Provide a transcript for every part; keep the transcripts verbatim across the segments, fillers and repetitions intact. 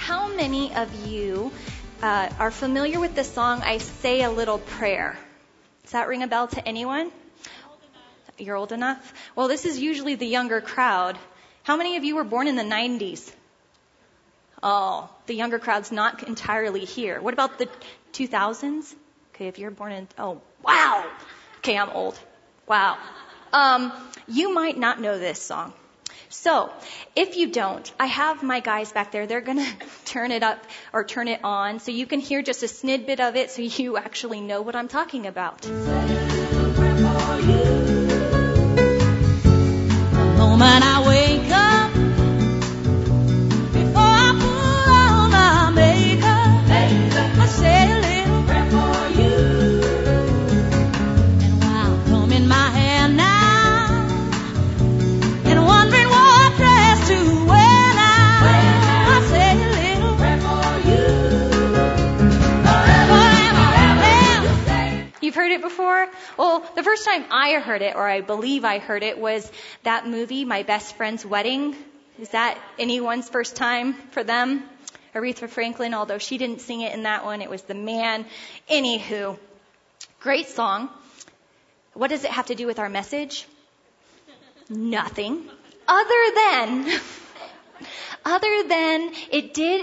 How many of you uh, are familiar with the song, I Say a Little Prayer? Does that ring a bell to anyone? You're old enough? Well, this is usually the younger crowd. How many of you were born in the nineties? Oh, the younger crowd's not entirely here. What about the two thousands? Okay, if you're born in, oh, wow. Okay, I'm old. Wow. Um, you might not know this song. So, if you don't, I have my guys back there. They're going to turn it up or turn it on so you can hear just a snippet of it so you actually know what I'm talking about. The moment I wake up, before I put on my makeup, I say a little prayer for you. And while I'm combing my hair now, and wondering what dress to wear now, I say a little prayer for you. You've heard it before? Well, the first time I heard it, or I believe I heard it, was that movie, My Best Friend's Wedding. Is that anyone's first time for them? Aretha Franklin, although she didn't sing it in that one, it was the man. Anywho, great song. What does it have to do with our message? Nothing. Other than, other than it did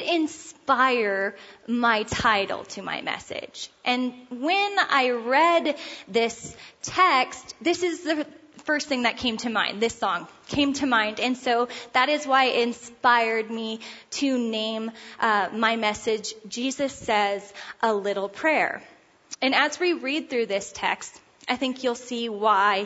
inspire my title to my message. And when I read this text, this is the first thing that came to mind. This song came to mind. And so that is why it inspired me to name uh, my message, Jesus Says a Little Prayer. And as we read through this text, I think you'll see why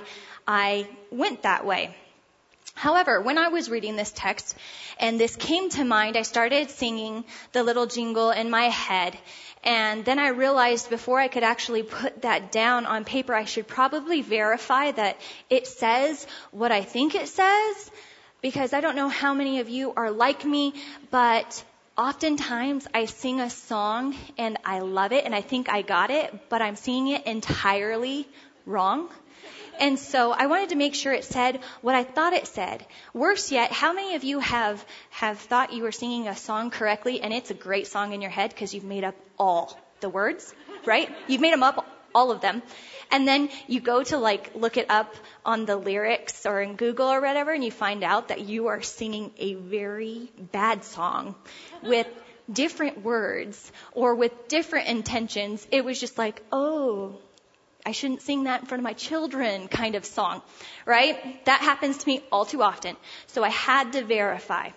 I went that way. However, when I was reading this text and this came to mind, I started singing the little jingle in my head. And then I realized before I could actually put that down on paper, I should probably verify that it says what I think it says, because I don't know how many of you are like me, but oftentimes I sing a song and I love it and I think I got it, but I'm singing it entirely wrong. And so I wanted to make sure it said what I thought it said. Worse yet, how many of you have, have thought you were singing a song correctly and it's a great song in your head because you've made up all the words, right? You've made them up, all of them. And then you go to like look it up on the lyrics or in Google or whatever and you find out that you are singing a very bad song with different words or with different intentions. It was just like, oh, I shouldn't sing that in front of my children kind of song, right? That happens to me all too often. So I had to verify.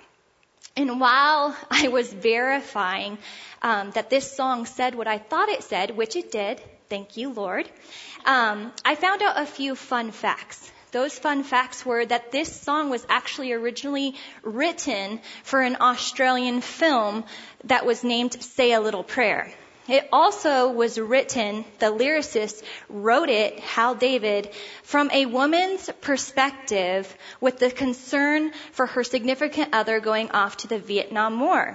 And while I was verifying um, that this song said what I thought it said, which it did, thank you, Lord, um, I found out a few fun facts. Those fun facts were that this song was actually originally written for an Australian film that was named Say a Little Prayer. It also was written, the lyricist wrote it, Hal David, from a woman's perspective with the concern for her significant other going off to the Vietnam War.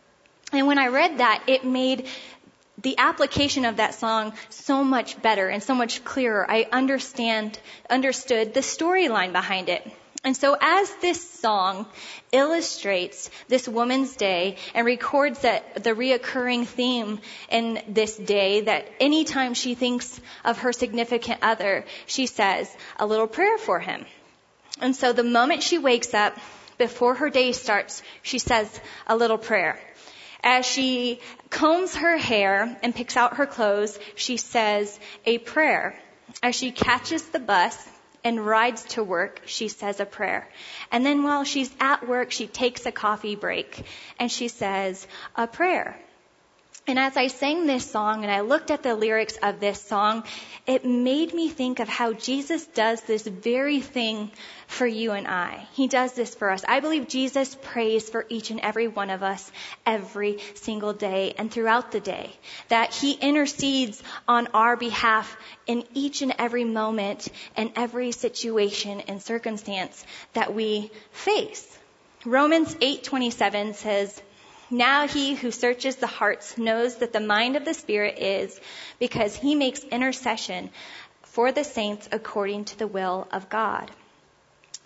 And when I read that, it made the application of that song so much better and so much clearer. I understand, understood the storyline behind it. And so as this song illustrates this woman's day and records that the reoccurring theme in this day, that anytime she thinks of her significant other, she says a little prayer for him. And so the moment she wakes up, before her day starts, she says a little prayer. As she combs her hair and picks out her clothes, she says a prayer. As she catches the bus and rides to work, she says a prayer. And then while she's at work, she takes a coffee break and she says a prayer. And as I sang this song and I looked at the lyrics of this song, it made me think of how Jesus does this very thing for you and I. He does this for us. I believe Jesus prays for each and every one of us every single day and throughout the day. That he intercedes on our behalf in each and every moment and every situation and circumstance that we face. Romans eight twenty-seven says, now he who searches the hearts knows that the mind of the Spirit is, because he makes intercession for the saints according to the will of God.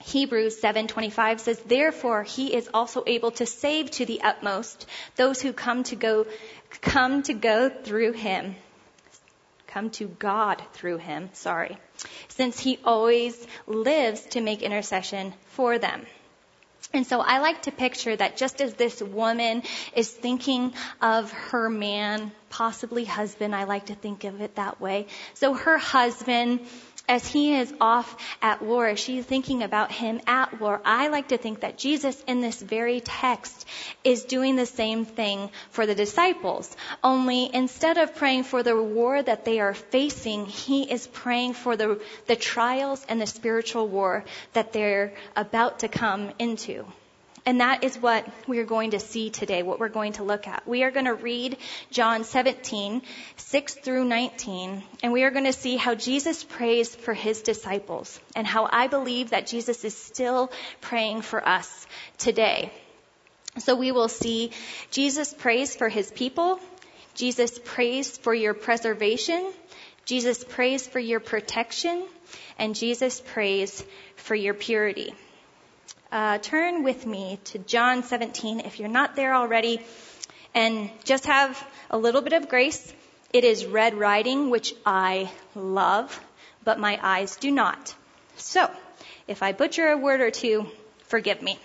Hebrews seven twenty-five says, therefore he is also able to save to the utmost those who come to go, come to go through him. Come to God through him, sorry, since he always lives to make intercession for them. And so I like to picture that just as this woman is thinking of her man, possibly husband, I like to think of it that way. So her husband, as he is off at war, she's thinking about him at war. I like to think that Jesus in this very text is doing the same thing for the disciples. Only instead of praying for the war that they are facing, he is praying for the, the trials and the spiritual war that they're about to come into. And that is what we're going to see today, what we're going to look at. We are going to read John seventeen, six through nineteen, and we are going to see how Jesus prays for his disciples and how I believe that Jesus is still praying for us today. So we will see Jesus prays for his people. Jesus prays for your preservation. Jesus prays for your protection. And Jesus prays for your purity. Uh, turn with me to John seventeen if you're not there already, and just have a little bit of grace. It is red writing, which I love, but my eyes do not. So, if I butcher a word or two, forgive me.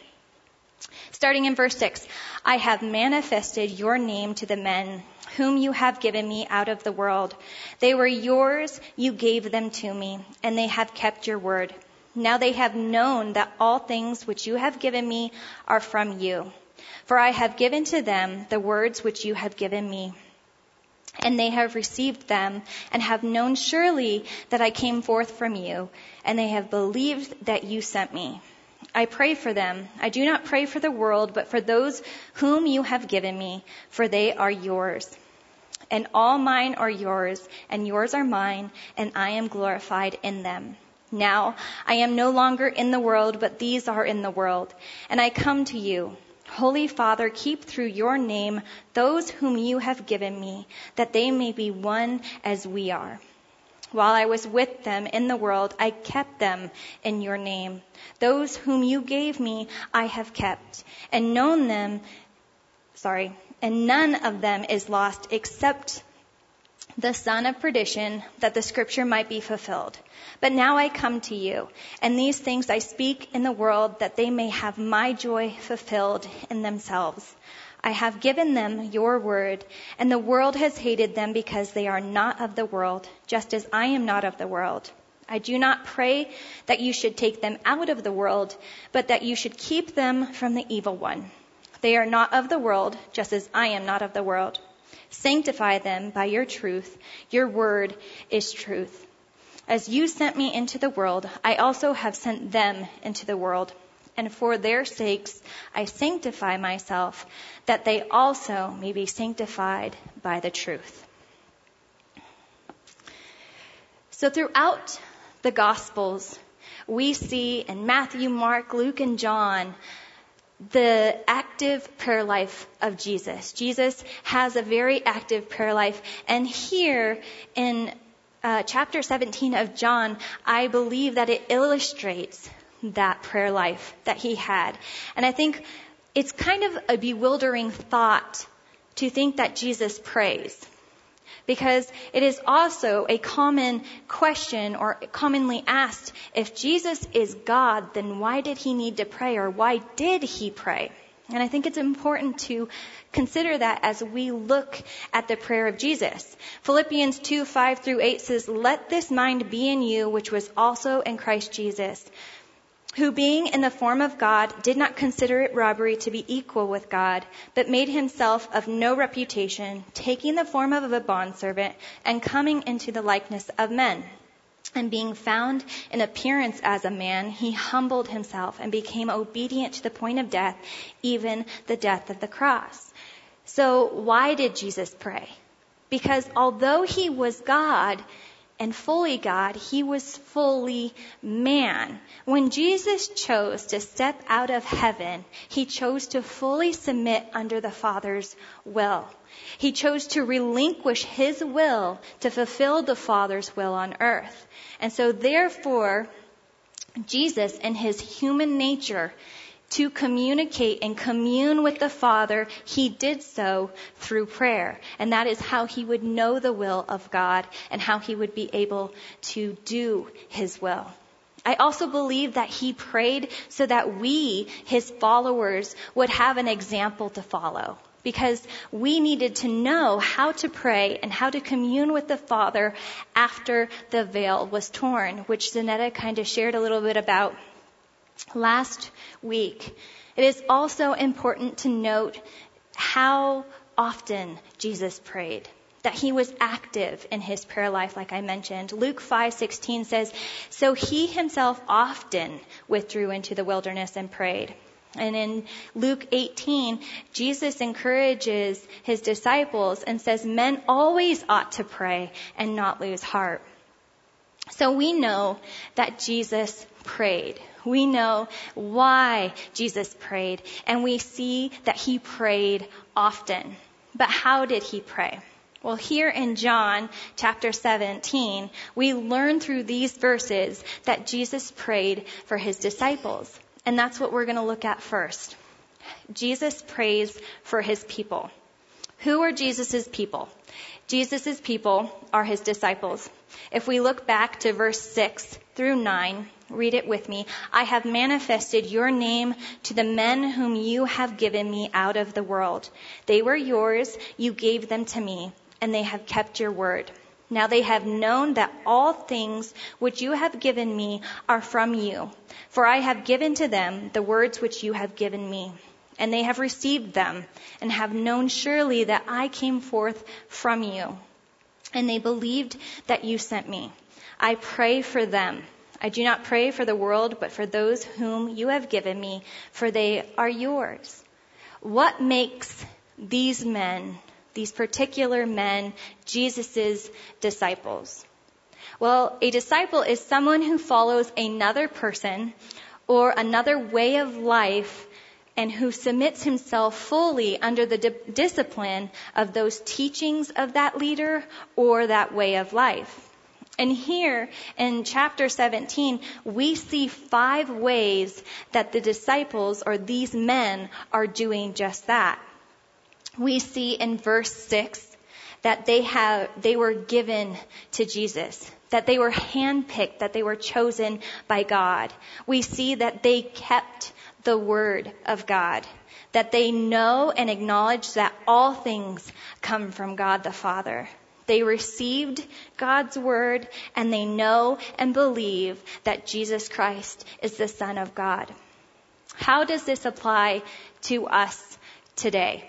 Starting in verse six, I have manifested your name to the men whom you have given me out of the world. They were yours, you gave them to me, and they have kept your word. Now they have known that all things which you have given me are from you. For I have given to them the words which you have given me. And they have received them and have known surely that I came forth from you, and they have believed that you sent me. I pray for them. I do not pray for the world, but for those whom you have given me, for they are yours. And all mine are yours, and yours are mine, and I am glorified in them. Now I am no longer in the world, but these are in the world. And I come to you. Holy Father, keep through your name those whom you have given me, that they may be one as we are. While I was with them in the world, I kept them in your name. Those whom you gave me, I have kept, and known them, sorry, and none of them is lost except the son of perdition, that the scripture might be fulfilled. But now I come to you, and these things I speak in the world, that they may have my joy fulfilled in themselves. I have given them your word, and the world has hated them because they are not of the world, just as I am not of the world. I do not pray that you should take them out of the world, but that you should keep them from the evil one. They are not of the world, just as I am not of the world. Sanctify them by your truth. Your word is truth. As you sent me into the world, I also have sent them into the world. And for their sakes I sanctify myself, that they also may be sanctified by the truth. So throughout the Gospels, we see in Matthew, Mark, Luke, and John, the active prayer life of Jesus. Jesus has a very active prayer life. And here in uh, chapter seventeen of John, I believe that it illustrates that prayer life that he had. And I think it's kind of a bewildering thought to think that Jesus prays. Because it is also a common question or commonly asked, if Jesus is God, then why did he need to pray, or why did he pray? And I think it's important to consider that as we look at the prayer of Jesus. Philippians two, five through eight says, let this mind be in you, which was also in Christ Jesus, who being in the form of God did not consider it robbery to be equal with God, but made himself of no reputation, taking the form of a bondservant and coming into the likeness of men. And being found in appearance as a man, he humbled himself and became obedient to the point of death, even the death of the cross. So why did Jesus pray? Because although he was God, and fully God, he was fully man. When Jesus chose to step out of heaven, he chose to fully submit under the Father's will. He chose to relinquish his will to fulfill the Father's will on earth. And so therefore, Jesus, in his human nature, to communicate and commune with the Father, he did so through prayer. And that is how he would know the will of God and how he would be able to do his will. I also believe that he prayed so that we, his followers, would have an example to follow. Because we needed to know how to pray and how to commune with the Father after the veil was torn, which Zanetta kind of shared a little bit about last week. It is also important to note how often Jesus prayed, that he was active in his prayer life, like I mentioned. Luke five sixteen says, "So he himself often withdrew into the wilderness and prayed." And in Luke eighteen, Jesus encourages his disciples and says, "Men always ought to pray and not lose heart." So we know that Jesus prayed. We know why Jesus prayed, and we see that he prayed often. But how did he pray? Well, here in John chapter seventeen, we learn through these verses that Jesus prayed for his disciples. And that's what we're going to look at first. Jesus prays for his people. Who are Jesus's people? Jesus's people are his disciples. If we look back to verse six through nine, read it with me. "I have manifested your name to the men whom you have given me out of the world. They were yours, you gave them to me, and they have kept your word. Now they have known that all things which you have given me are from you. For I have given to them the words which you have given me. And they have received them, and have known surely that I came forth from you. And they believed that you sent me. I pray for them. I do not pray for the world, but for those whom you have given me, for they are yours." What makes these men, these particular men, Jesus's disciples? Well, a disciple is someone who follows another person or another way of life and who submits himself fully under the di- discipline of those teachings of that leader or that way of life. And here in chapter seventeen, we see five ways that the disciples or these men are doing just that. We see in verse six that they have, they were given to Jesus, that they were handpicked, that they were chosen by God. We see that they kept the word of God, that they know and acknowledge that all things come from God the Father. They received God's word, and they know and believe that Jesus Christ is the Son of God. How does this apply to us today?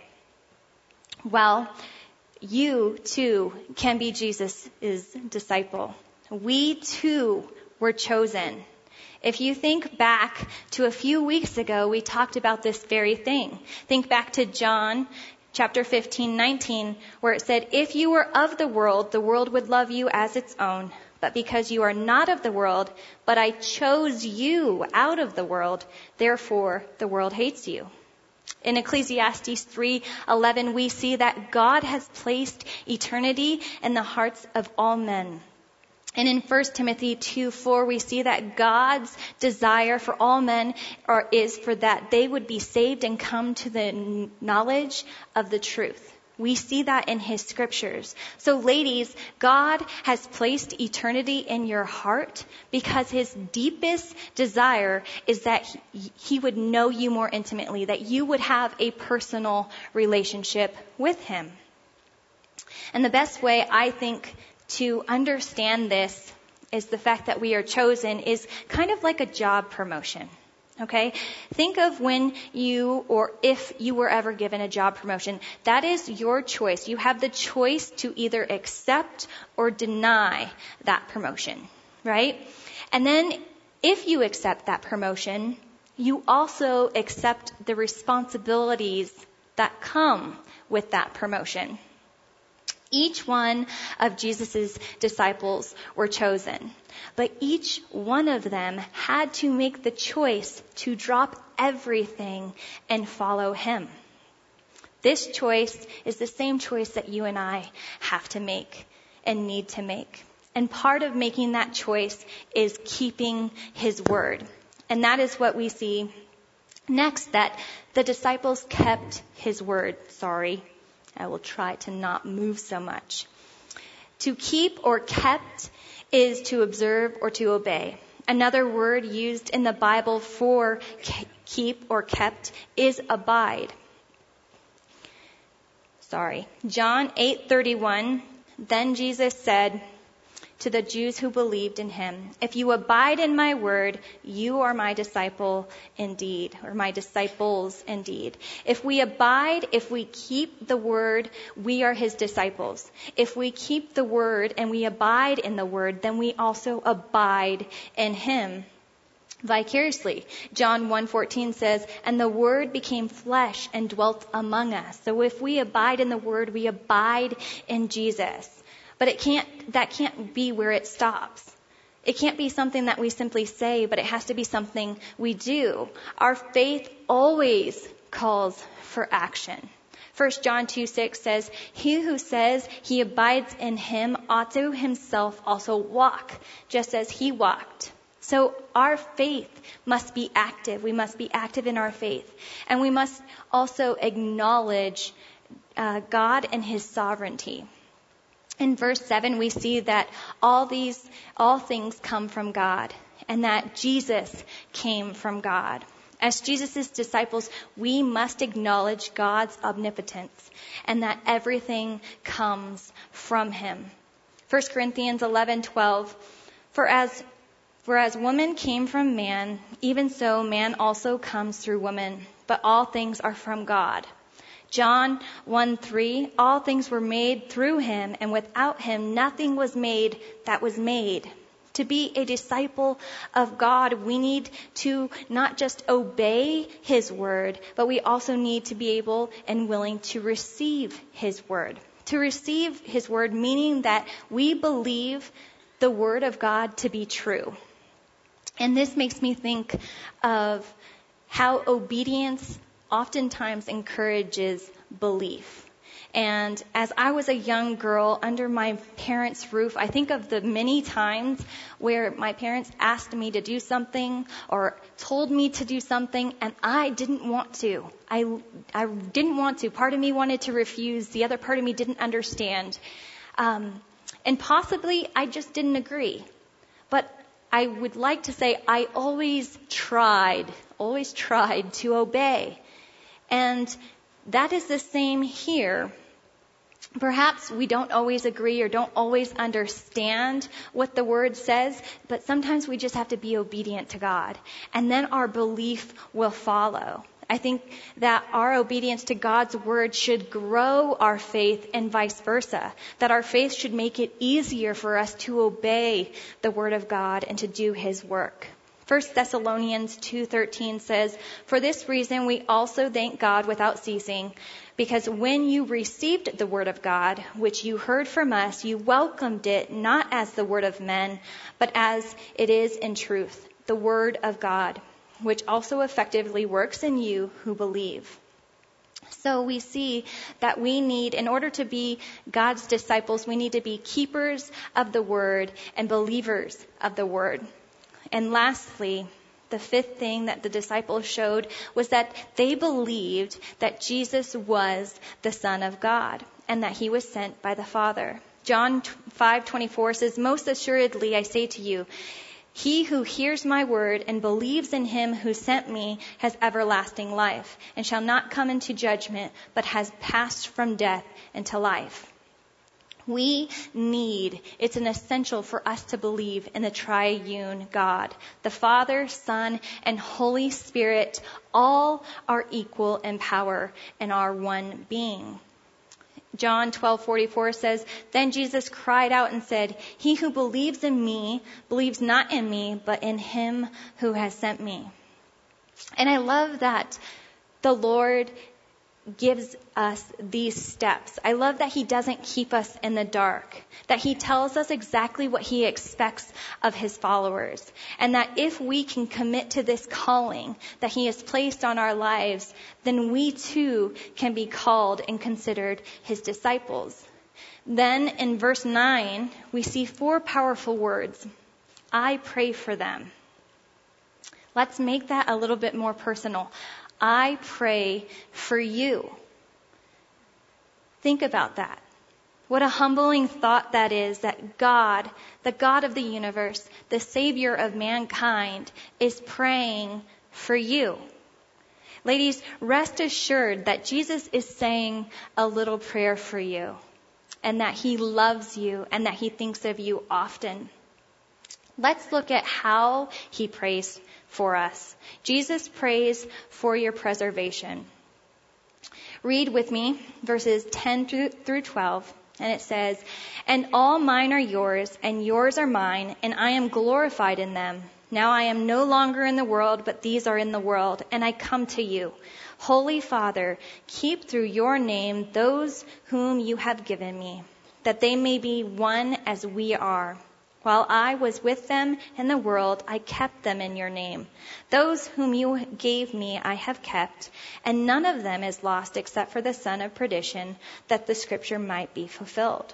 Well, you too can be Jesus' disciple. We too were chosen. If you think back to a few weeks ago, we talked about this very thing. Think back to John chapter fifteen, nineteen, where it said, "If you were of the world, the world would love you as its own. But because you are not of the world, but I chose you out of the world, therefore the world hates you." In Ecclesiastes three eleven, we see that God has placed eternity in the hearts of all men. And in First Timothy two four, we see that God's desire for all men are, is for that they would be saved and come to the knowledge of the truth. We see that in his scriptures. So ladies, God has placed eternity in your heart because his deepest desire is that he, he would know you more intimately, that you would have a personal relationship with him. And the best way, I think, to understand this is the fact that we are chosen is kind of like a job promotion. Okay? Think of when you, or if you were ever given a job promotion. That is your choice. You have the choice to either accept or deny that promotion. Right? And then if you accept that promotion, you also accept the responsibilities that come with that promotion. Each one of Jesus' disciples were chosen, but each one of them had to make the choice to drop everything and follow him. This choice is the same choice that you and I have to make and need to make. And part of making that choice is keeping his word. And that is what we see next, that the disciples kept his word. Sorry, I will try to not move so much. To keep or kept is to observe or to obey. Another word used in the Bible for keep or kept is abide. Sorry. John eight thirty-one, then Jesus said to the Jews who believed in him, if you abide in my word, you are my disciple indeed, or my disciples indeed. If we abide, if we keep the word, we are his disciples. If we keep the word and we abide in the word, then we also abide in him vicariously. John one fourteen says, and the word became flesh and dwelt among us. So if we abide in the word, we abide in Jesus. But it can't, that can't be where it stops. It can't be something that we simply say, but it has to be something we do. Our faith always calls for action. First John two six says, he who says he abides in him ought to himself also walk, just as he walked. So our faith must be active. We must be active in our faith. And we must also acknowledge uh, God and his sovereignty. In verse seven, we see that all these, all things come from God, and that Jesus came from God. As Jesus' disciples, we must acknowledge God's omnipotence, and that everything comes from him. First Corinthians eleven twelve, for as, for as woman came from man, even so man also comes through woman, but all things are from God. John one three, all things were made through him, and without him nothing was made that was made. To be a disciple of God, we need to not just obey his word, but we also need to be able and willing to receive his word. To receive his word, meaning that we believe the word of God to be true. And this makes me think of how obedience oftentimes encourages belief. And as I was a young girl under my parents' roof, I think of the many times where my parents asked me to do something or told me to do something and I didn't want to. I, I didn't want to. Part of me wanted to refuse. The other part of me didn't understand. Um, and possibly I just didn't agree. But I would like to say I always tried, always tried to obey. And that is the same here. Perhaps we don't always agree or don't always understand what the word says, but sometimes we just have to be obedient to God. And then our belief will follow. I think that our obedience to God's word should grow our faith and vice versa. That our faith should make it easier for us to obey the word of God and to do his work. First Thessalonians two thirteen says, for this reason we also thank God without ceasing, because when you received the word of God, which you heard from us, you welcomed it not as the word of men, but as it is in truth, the word of God, which also effectively works in you who believe. So we see that we need, in order to be God's disciples, we need to be keepers of the word and believers of the word. And lastly, the fifth thing that the disciples showed was that they believed that Jesus was the Son of God and that he was sent by the Father. John five twenty-four says, most assuredly I say to you, he who hears my word and believes in him who sent me has everlasting life and shall not come into judgment, but has passed from death into life. We need, it's an essential for us to believe in the triune God. The Father, Son, and Holy Spirit all are equal in power and are one being. John twelve forty-four says, then Jesus cried out and said, he who believes in me believes not in me, but in him who has sent me. And I love that the Lord gives us these steps. I love that he doesn't keep us in the dark, that he tells us exactly what he expects of his followers, and that if we can commit to this calling that he has placed on our lives, then we too can be called and considered his disciples. Then in verse nine, we see four powerful words. I pray for them. Let's make that a little bit more personal. I pray for you. Think about that. What a humbling thought that is, that God, the God of the universe, the Savior of mankind, is praying for you. Ladies, rest assured that Jesus is saying a little prayer for you, and that he loves you and that he thinks of you often. Let's look at how he prays for us. Jesus prays for your preservation. Read with me verses ten through twelve, and it says, "And all mine are yours, and yours are mine, and I am glorified in them. Now I am no longer in the world, but these are in the world, and I come to you. Holy Father, keep through your name those whom you have given me, that they may be one as we are. While I was with them in the world, I kept them in your name. Those whom you gave me I have kept, and none of them is lost except for the son of perdition, that the scripture might be fulfilled."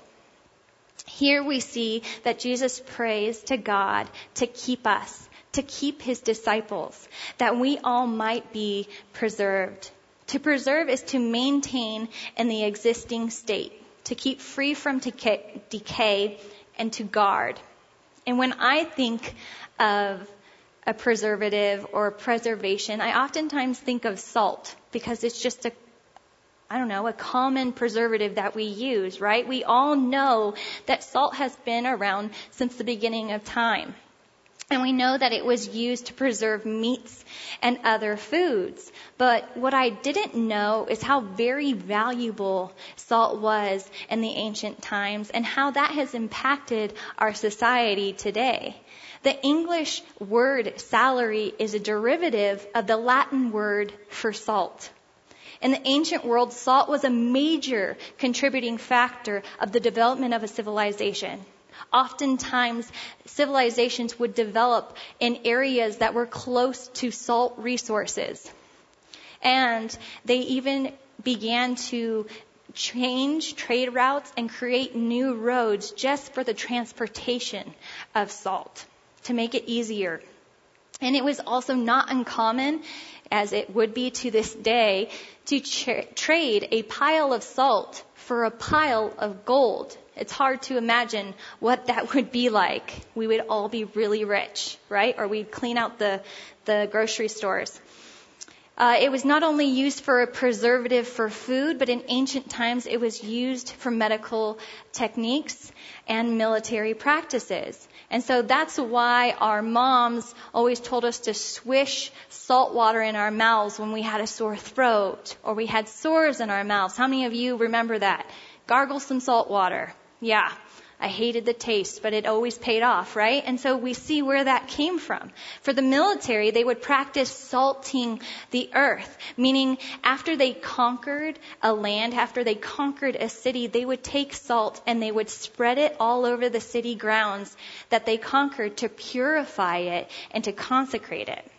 Here we see that Jesus prays to God to keep us, to keep his disciples, that we all might be preserved. To preserve is to maintain in the existing state, to keep free from decay, and to guard. And when I think of a preservative or preservation, I oftentimes think of salt, because it's just a, I don't know, a common preservative that we use, right? We all know that salt has been around since the beginning of time. And we know that it was used to preserve meats and other foods. But what I didn't know is how very valuable salt was in the ancient times and how that has impacted our society today. The English word salary is a derivative of the Latin word for salt. In the ancient world, salt was a major contributing factor of the development of a civilization. Oftentimes, civilizations would develop in areas that were close to salt resources. And they even began to change trade routes and create new roads just for the transportation of salt to make it easier. And it was also not uncommon, as it would be to this day, to tra- trade a pile of salt for a pile of gold. It's hard to imagine what that would be like. We would all be really rich, right? Or we'd clean out the, the grocery stores. Uh, it was not only used for a preservative for food, but in ancient times it was used for medical techniques and military practices. And so that's why our moms always told us to swish salt water in our mouths when we had a sore throat or we had sores in our mouths. How many of you remember that? Gargle some salt water. Yeah, I hated the taste, but it always paid off, right? And so we see where that came from. For the military, they would practice salting the earth, meaning after they conquered a land, after they conquered a city, they would take salt and they would spread it all over the city grounds that they conquered to purify it and to consecrate it.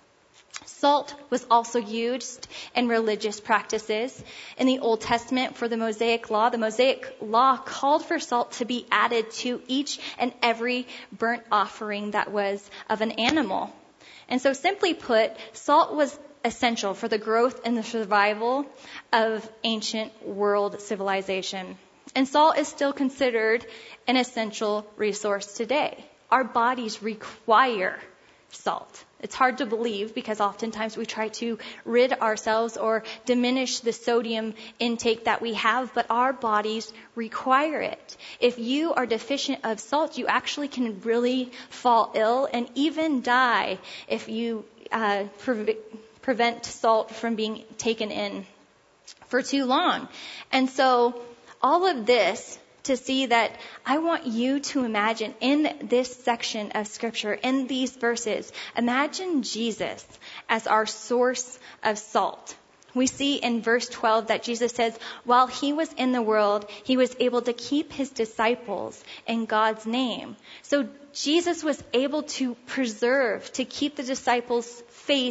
Salt was also used in religious practices. In the Old Testament, for the Mosaic Law, the Mosaic Law called for salt to be added to each and every burnt offering that was of an animal. And so simply put, salt was essential for the growth and the survival of ancient world civilization. And salt is still considered an essential resource today. Our bodies require salt. It's hard to believe because oftentimes we try to rid ourselves or diminish the sodium intake that we have, but our bodies require it. If you are deficient of salt, you actually can really fall ill and even die if you uh, pre- prevent salt from being taken in for too long. And so all of this to see that I want you to imagine in this section of scripture, in these verses, imagine Jesus as our source of salt. We see in verse twelve that Jesus says, while he was in the world, he was able to keep his disciples in God's name. So Jesus was able to preserve, to keep the disciples' faith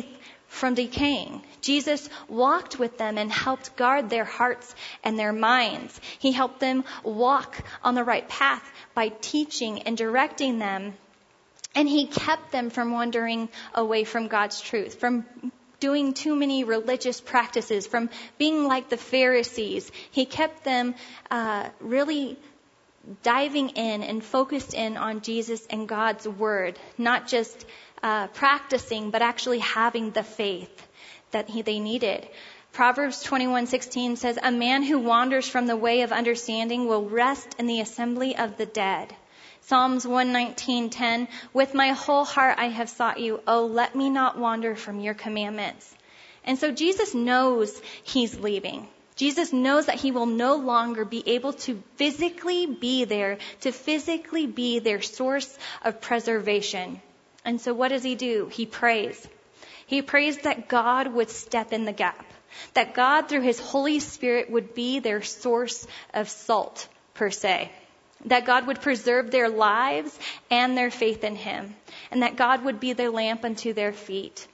from decaying. Jesus walked with them and helped guard their hearts and their minds. He helped them walk on the right path by teaching and directing them. And he kept them from wandering away from God's truth, from doing too many religious practices, from being like the Pharisees. He kept them uh, really diving in and focused in on Jesus and God's word, not just uh, practicing, but actually having the faith that he, they needed. Proverbs twenty-one sixteen says, "A man who wanders from the way of understanding will rest in the assembly of the dead." Psalms one nineteen ten, "With my whole heart I have sought you. Oh, let me not wander from your commandments." And so Jesus knows he's leaving. Jesus knows that he will no longer be able to physically be there, to physically be their source of preservation. And so what does he do? He prays. He prays that God would step in the gap, that God through his Holy Spirit would be their source of salt, per se, that God would preserve their lives and their faith in him, and that God would be their lamp unto their feet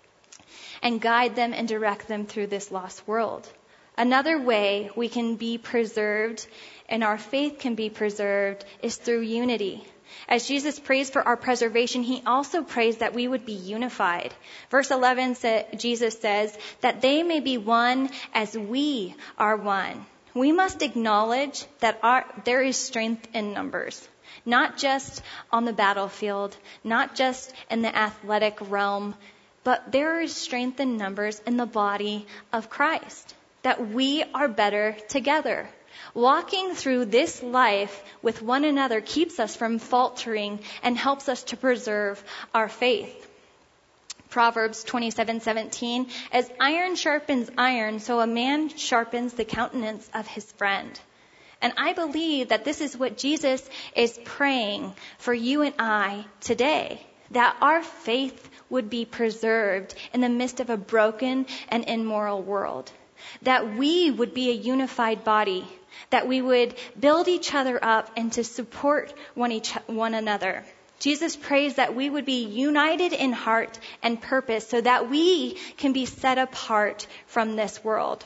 and guide them and direct them through this lost world. Another way we can be preserved and our faith can be preserved is through unity. As Jesus prays for our preservation, he also prays that we would be unified. Verse eleven, Jesus says, "That they may be one as we are one." We must acknowledge that our, there is strength in numbers, not just on the battlefield, not just in the athletic realm, but there is strength in numbers in the body of Christ, that we are better together. Walking through this life with one another keeps us from faltering and helps us to preserve our faith. Proverbs twenty-seven seventeen, "As iron sharpens iron, so a man sharpens the countenance of his friend." And I believe that this is what Jesus is praying for you and I today, that our faith would be preserved in the midst of a broken and immoral world, that we would be a unified body, that we would build each other up and to support one, each, one another. Jesus prays that we would be united in heart and purpose so that we can be set apart from this world,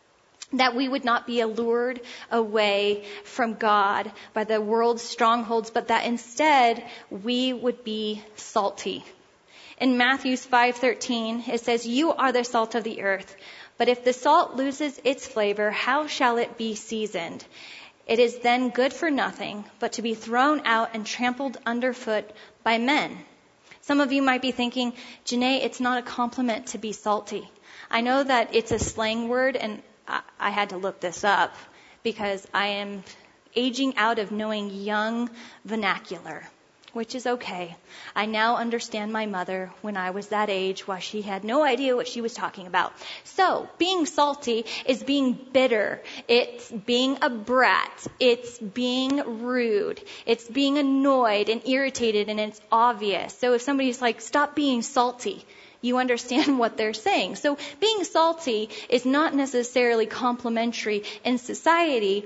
that we would not be allured away from God by the world's strongholds, but that instead we would be salty. In Matthew five thirteen, it says, "You are the salt of the earth. But if the salt loses its flavor, how shall it be seasoned? It is then good for nothing, but to be thrown out and trampled underfoot by men." Some of you might be thinking, "Janae, it's not a compliment to be salty." I know that it's a slang word, and I, I had to look this up because I am aging out of knowing young vernacular, which is okay. I now understand my mother when I was that age, why she had no idea what she was talking about. So, being salty is being bitter. It's being a brat. It's being rude. It's being annoyed and irritated, and it's obvious. So if somebody's like, "Stop being salty," you understand what they're saying. So being salty is not necessarily complimentary in society,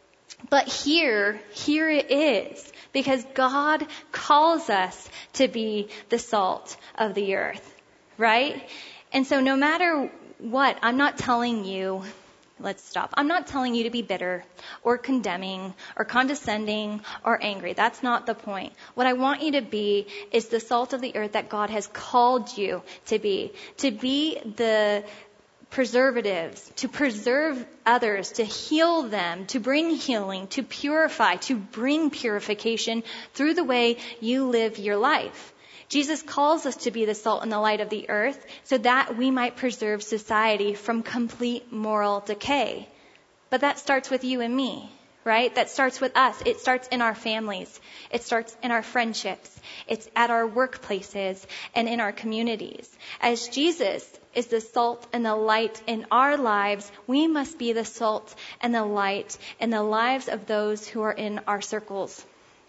but here, here it is. Because God calls us to be the salt of the earth, right? And so no matter what, I'm not telling you, let's stop. I'm not telling you to be bitter or condemning or condescending or angry. That's not the point. What I want you to be is the salt of the earth that God has called you to be. To be the preservatives, to preserve others, to heal them, to bring healing, to purify, to bring purification through the way you live your life. Jesus calls us to be the salt and the light of the earth so that we might preserve society from complete moral decay. But that starts with you and me, right? That starts with us. It starts in our families. It starts in our friendships. It's at our workplaces and in our communities. As Jesus is the salt and the light in our lives, we must be the salt and the light in the lives of those who are in our circles.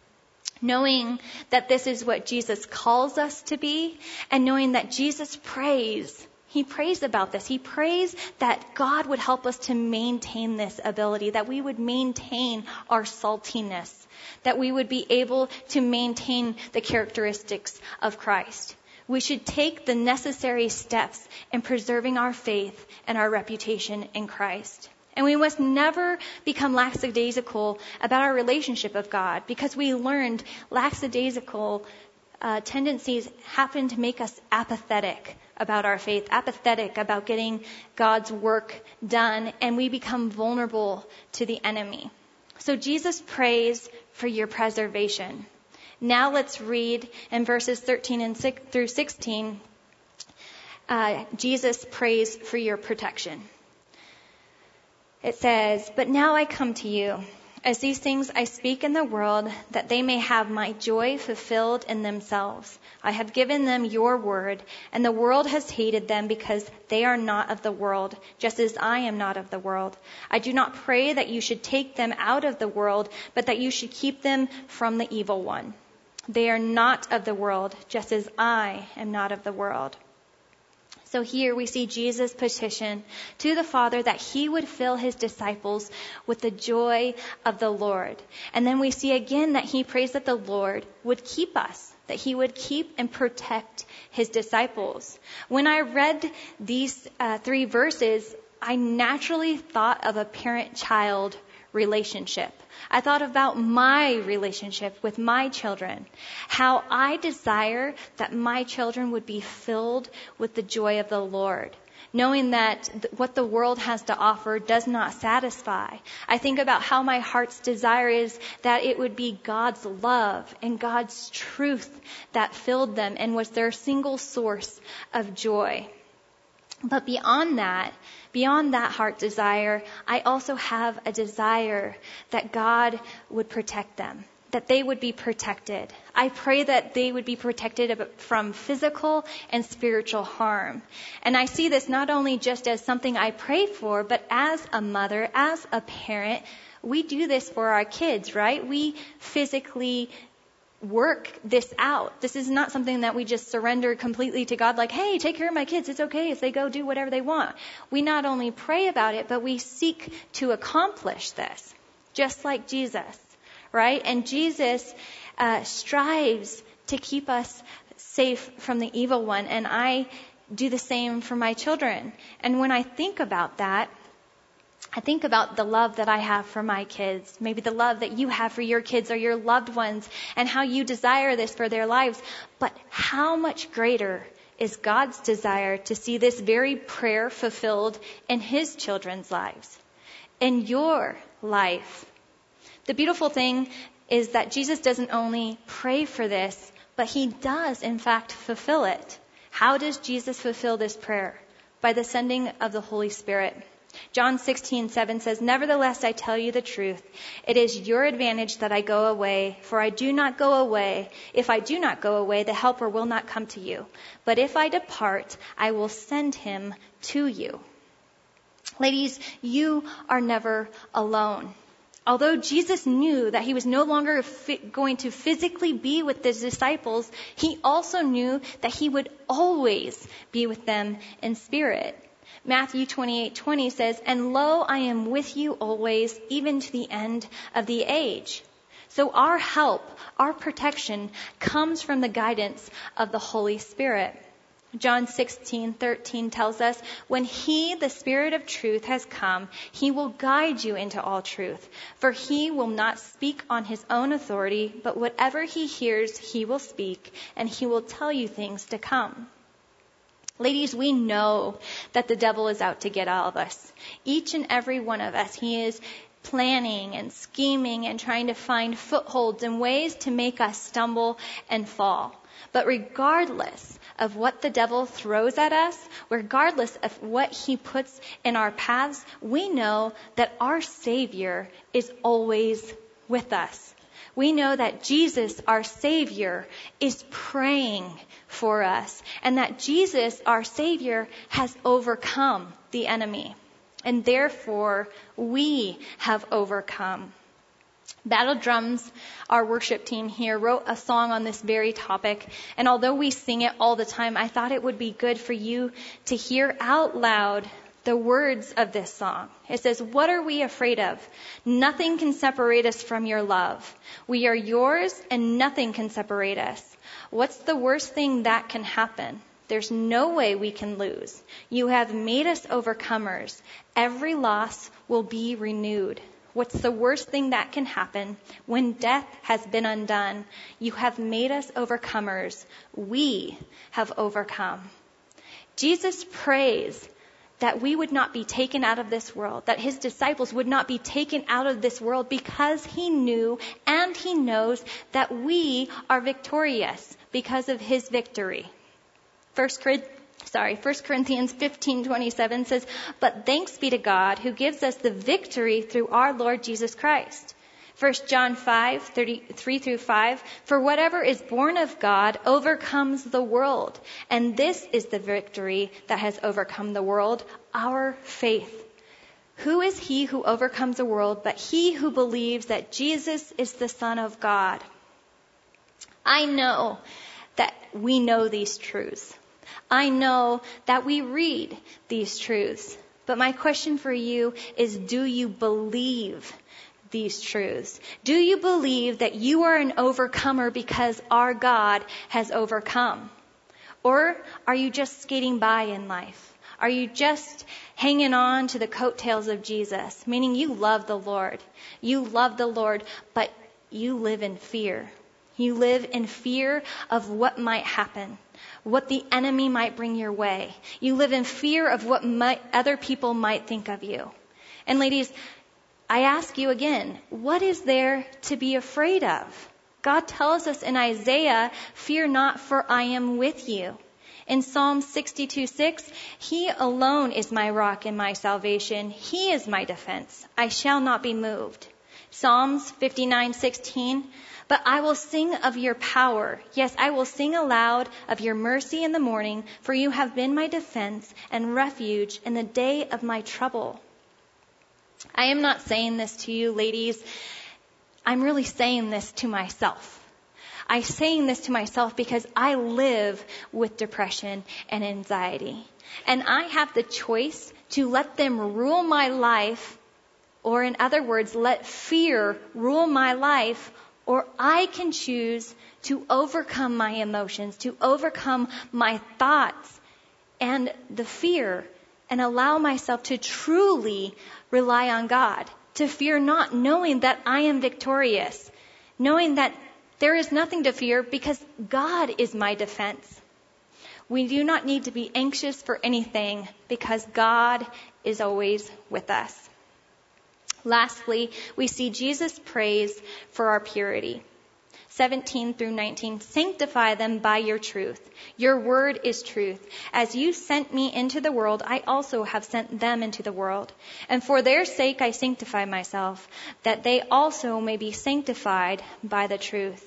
Knowing that this is what Jesus calls us to be, and knowing that Jesus prays, he prays about this. He prays that God would help us to maintain this ability, that we would maintain our saltiness, that we would be able to maintain the characteristics of Christ. We should take the necessary steps in preserving our faith and our reputation in Christ. And we must never become lackadaisical about our relationship with God, because we learned lackadaisical uh, tendencies happen to make us apathetic about our faith, apathetic about getting God's work done, and we become vulnerable to the enemy. So Jesus prays for your preservation. Now let's read in verses thirteen and six through sixteen. Uh, Jesus prays for your protection. It says, "But now I come to you. As these things I speak in the world, that they may have my joy fulfilled in themselves. I have given them your word, and the world has hated them because they are not of the world, just as I am not of the world. I do not pray that you should take them out of the world, but that you should keep them from the evil one. They are not of the world, just as I am not of the world." So here we see Jesus' petition to the Father that he would fill his disciples with the joy of the Lord. And then we see again that he prays that the Lord would keep us, that he would keep and protect his disciples. When I read these uh, three verses, I naturally thought of a parent-child relationship. I thought about my relationship with my children, how I desire that my children would be filled with the joy of the Lord, knowing that th- what the world has to offer does not satisfy. I think about how my heart's desire is that it would be God's love and God's truth that filled them and was their single source of joy. But beyond that, beyond that heart desire, I also have a desire that God would protect them, that they would be protected. I pray that they would be protected from physical and spiritual harm. And I see this not only just as something I pray for, but as a mother, as a parent, we do this for our kids, right? We physically work this out. This is not something that we just surrender completely to God, like, hey, take care of my kids. It's okay if they go do whatever they want. We not only pray about it, but we seek to accomplish this, just like Jesus, right? And Jesus uh, strives to keep us safe from the evil one, and I do the same for my children. And when I think about that, I think about the love that I have for my kids, maybe the love that you have for your kids or your loved ones, and how you desire this for their lives. But how much greater is God's desire to see this very prayer fulfilled in his children's lives, in your life? The beautiful thing is that Jesus doesn't only pray for this, but he does, in fact, fulfill it. How does Jesus fulfill this prayer? By the sending of the Holy Spirit. John sixteen seven says, "Nevertheless, I tell you the truth. It is your advantage that I go away, for I do not go away. If I do not go away, the Helper will not come to you. But if I depart, I will send him to you." Ladies, you are never alone. Although Jesus knew that he was no longer going to physically be with his disciples, he also knew that he would always be with them in spirit. Matthew twenty-eight twenty says, "And lo, I am with you always, even to the end of the age." So our help, our protection, comes from the guidance of the Holy Spirit. John sixteen thirteen tells us, "When he, the Spirit of truth, has come, he will guide you into all truth. For he will not speak on his own authority, but whatever he hears, he will speak, and he will tell you things to come." Ladies, we know that the devil is out to get all of us. Each and every one of us, he is planning and scheming and trying to find footholds and ways to make us stumble and fall. But regardless of what the devil throws at us, regardless of what he puts in our paths, we know that our Savior is always with us. We know that Jesus, our Savior, is praying for us, and that Jesus, our Savior, has overcome the enemy. And therefore, we have overcome. Battle Drums, our worship team here, wrote a song on this very topic. And although we sing it all the time, I thought it would be good for you to hear out loud the words of this song. It says, "What are we afraid of? Nothing can separate us from your love. We are yours and nothing can separate us. What's the worst thing that can happen? There's no way we can lose. You have made us overcomers. Every loss will be renewed. What's the worst thing that can happen? When death has been undone, you have made us overcomers. We have overcome. Jesus prays that we would not be taken out of this world, that his disciples would not be taken out of this world, because he knew and he knows that we are victorious because of his victory. First, sorry, First Corinthians fifteen twenty-seven says, "But thanks be to God who gives us the victory through our Lord Jesus Christ." First John five thirty-three through five, "For whatever is born of God overcomes the world, and this is the victory that has overcome the world, our faith. Who is he who overcomes the world but he who believes that Jesus is the Son of God?" I know that we know these truths. I know that we read these truths. But my question for you is, do you believe these truths? Do you believe that you are an overcomer because our God has overcome? Or are you just skating by in life? Are you just hanging on to the coattails of Jesus? Meaning you love the Lord. You love the Lord, but you live in fear. You live in fear of what might happen, what the enemy might bring your way. You live in fear of what might, other people might think of you. And ladies, I ask you again, what is there to be afraid of? God tells us in Isaiah, "Fear not, for I am with you." In Psalm sixty-two six, "He alone is my rock and my salvation. He is my defense. I shall not be moved." Psalms fifty-nine sixteen, "But I will sing of your power. Yes, I will sing aloud of your mercy in the morning, for you have been my defense and refuge in the day of my trouble." I am not saying this to you, ladies. I'm really saying this to myself. I'm saying this to myself because I live with depression and anxiety. And I have the choice to let them rule my life, or in other words, let fear rule my life, or I can choose to overcome my emotions, to overcome my thoughts and the fear, and allow myself to truly rely on God, to fear not, knowing that I am victorious, knowing that there is nothing to fear because God is my defense. We do not need to be anxious for anything because God is always with us. Lastly, we see Jesus prays for our purity. seventeen through nineteen, "Sanctify them by your truth. Your word is truth. As you sent me into the world, I also have sent them into the world. And for their sake I sanctify myself, that they also may be sanctified by the truth."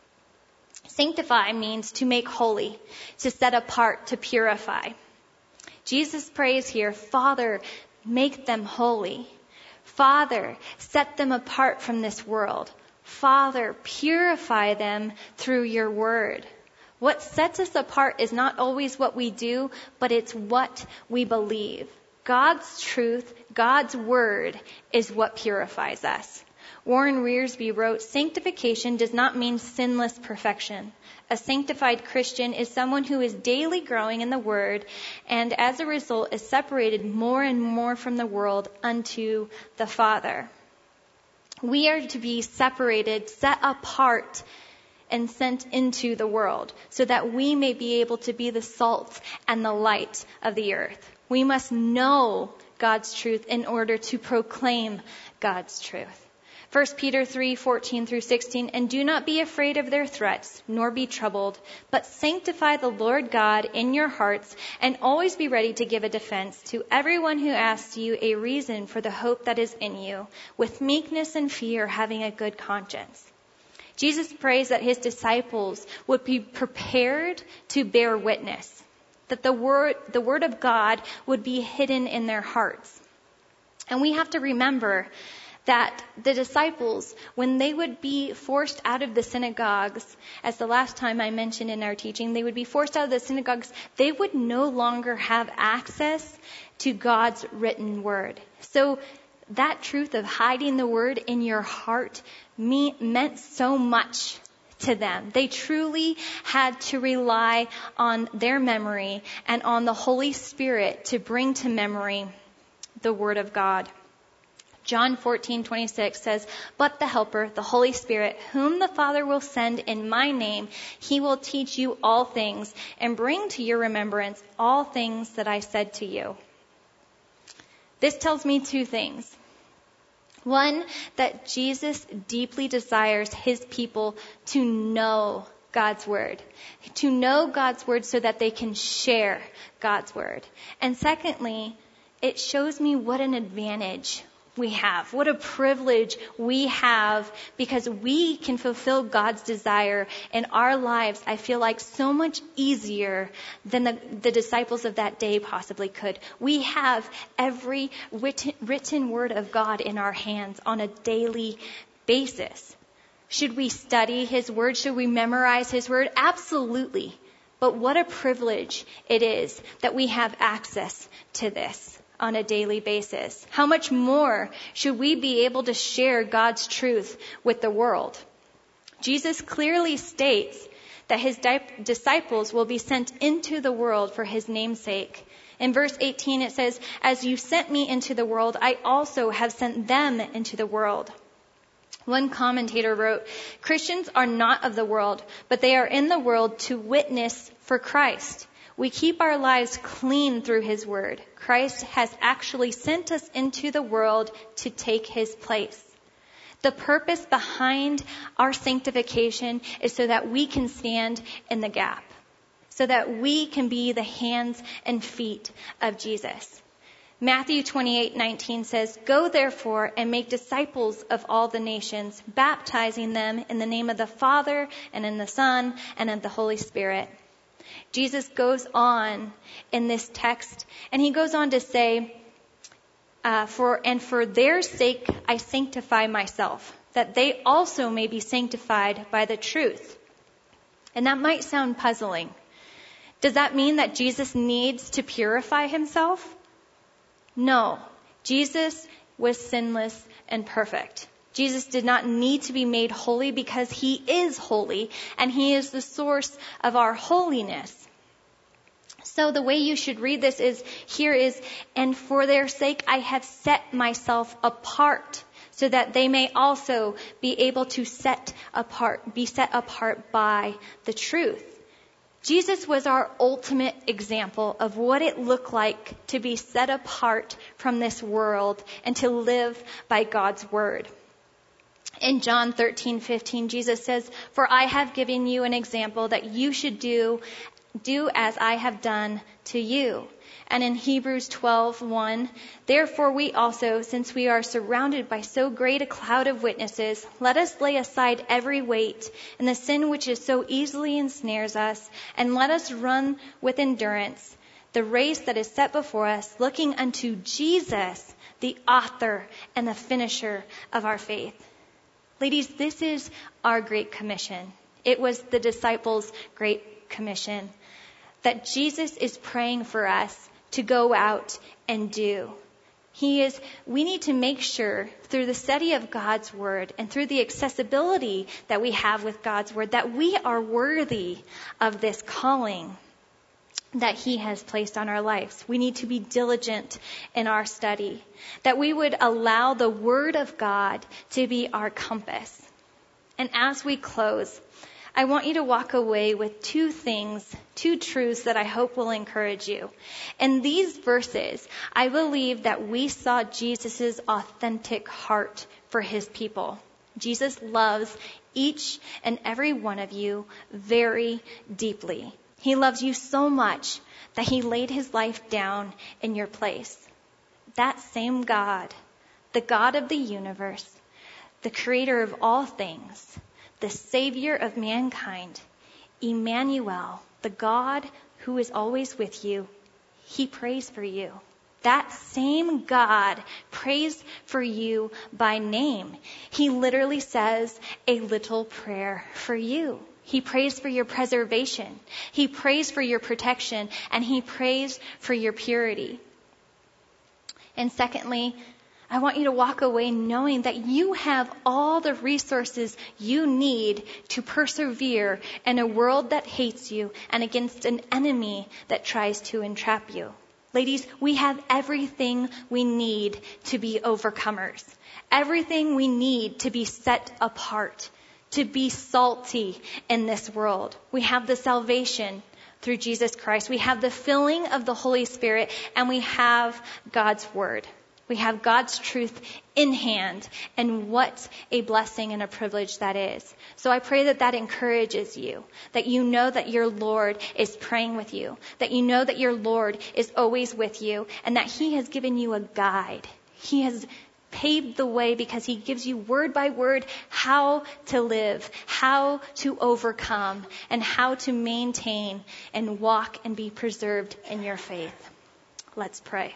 Sanctify means to make holy, to set apart, to purify. Jesus prays here, "Father, make them holy. Father, set them apart from this world. Father, purify them through your word." What sets us apart is not always what we do, but it's what we believe. God's truth, God's word, is what purifies us. Warren Rearsby wrote, "Sanctification does not mean sinless perfection. A sanctified Christian is someone who is daily growing in the Word and as a result is separated more and more from the world unto the Father." We are to be separated, set apart, and sent into the world so that we may be able to be the salt and the light of the earth. We must know God's truth in order to proclaim God's truth. First Peter three fourteen through sixteen, "And do not be afraid of their threats, nor be troubled, but sanctify the Lord God in your hearts, and always be ready to give a defense to everyone who asks you a reason for the hope that is in you, with meekness and fear, having a good conscience." Jesus prays that his disciples would be prepared to bear witness, that the word, the word of God would be hidden in their hearts. And we have to remember that the disciples, when they would be forced out of the synagogues, as the last time I mentioned in our teaching, they would be forced out of the synagogues, they would no longer have access to God's written word. So that truth of hiding the word in your heart me- meant so much to them. They truly had to rely on their memory and on the Holy Spirit to bring to memory the Word of God. John fourteen twenty-six says, "But the Helper, the Holy Spirit, whom the Father will send in my name, he will teach you all things and bring to your remembrance all things that I said to you." This tells me two things. One, that Jesus deeply desires his people to know God's Word, to know God's Word so that they can share God's Word. And secondly, it shows me what an advantage we have, what a privilege we have, because we can fulfill God's desire in our lives, I feel like, so much easier than the, the disciples of that day possibly could. We have every written, written word of God in our hands on a daily basis. Should we study his word? Should we memorize his word? Absolutely. But what a privilege it is that we have access to this on a daily basis. How much more should we be able to share God's truth with the world? Jesus clearly states that his di- disciples will be sent into the world for his name's sake. In verse eighteen it says, "As you sent me into the world, I also have sent them into the world." One commentator wrote, "Christians are not of the world, but they are in the world to witness for Christ. We keep our lives clean through his word. Christ has actually sent us into the world to take his place. The purpose behind our sanctification is so that we can stand in the gap, so that we can be the hands and feet of Jesus." Matthew twenty-eight nineteen says, "Go therefore and make disciples of all the nations, baptizing them in the name of the Father and in the Son and of the Holy Spirit." Jesus goes on in this text, and he goes on to say, uh, "For and for their sake I sanctify myself, that they also may be sanctified by the truth." And that might sound puzzling. Does that mean that Jesus needs to purify himself? No. Jesus was sinless and perfect. Jesus did not need to be made holy because he is holy, and he is the source of our holiness. So the way you should read this is, here is, "And for their sake I have set myself apart, so that they may also be able to set apart, be set apart by the truth." Jesus was our ultimate example of what it looked like to be set apart from this world and to live by God's word. In John thirteen fifteen, Jesus says, "For I have given you an example that you should do, do as I have done to you." And in Hebrews twelve one, "Therefore we also, since we are surrounded by so great a cloud of witnesses, let us lay aside every weight and the sin which is so easily ensnares us, and let us run with endurance the race that is set before us, looking unto Jesus, the author and the finisher of our faith." Ladies, this is our Great Commission. It was the disciples' Great Commission that Jesus is praying for us to go out and do. He is, we need to make sure through the study of God's word and through the accessibility that we have with God's word that we are worthy of this calling that he has placed on our lives. We need to be diligent in our study, that we would allow the word of God to be our compass. And as we close, I want you to walk away with two things, two truths that I hope will encourage you. In these verses, I believe that we saw Jesus' authentic heart for his people. Jesus loves each and every one of you very deeply. He loves you so much that he laid his life down in your place. That same God, the God of the universe, the creator of all things, the Savior of mankind, Emmanuel, the God who is always with you, he prays for you. That same God prays for you by name. He literally says a little prayer for you. He prays for your preservation. He prays for your protection, and he prays for your purity. And secondly, I want you to walk away knowing that you have all the resources you need to persevere in a world that hates you and against an enemy that tries to entrap you. Ladies, we have everything we need to be overcomers. Everything we need to be set apart, to be salty in this world. We have the salvation through Jesus Christ. We have the filling of the Holy Spirit, and we have God's Word. We have God's truth in hand, and what a blessing and a privilege that is. So I pray that that encourages you, that you know that your Lord is praying with you, that you know that your Lord is always with you, and that He has given you a guide. He has paved the way because He gives you word by word how to live, how to overcome, and how to maintain and walk and be preserved in your faith. Let's pray.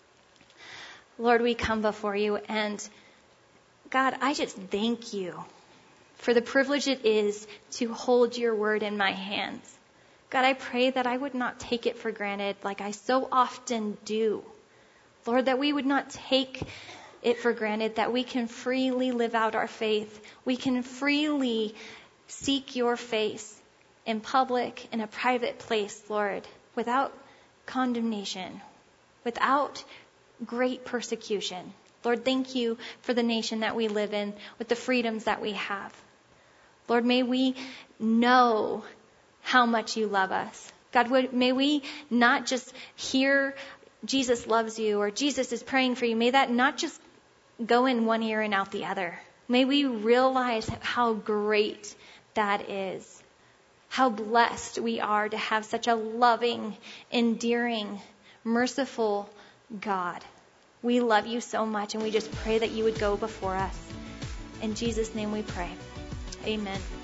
Lord, we come before you, and God, I just thank you for the privilege it is to hold your word in my hands. God, I pray that I would not take it for granted like I so often do. Lord, that we would not take it for granted that we can freely live out our faith. We can freely seek your face in public, in a private place, Lord, without condemnation, without great persecution. Lord, thank you for the nation that we live in, with the freedoms that we have. Lord, may we know how much you love us. God, may we not just hear Jesus loves you or Jesus is praying for you. May that not just go in one ear and out the other. May we realize how great that is. How blessed we are to have such a loving, endearing, merciful God. We love you so much, and we just pray that you would go before us. In Jesus' name we pray. Amen.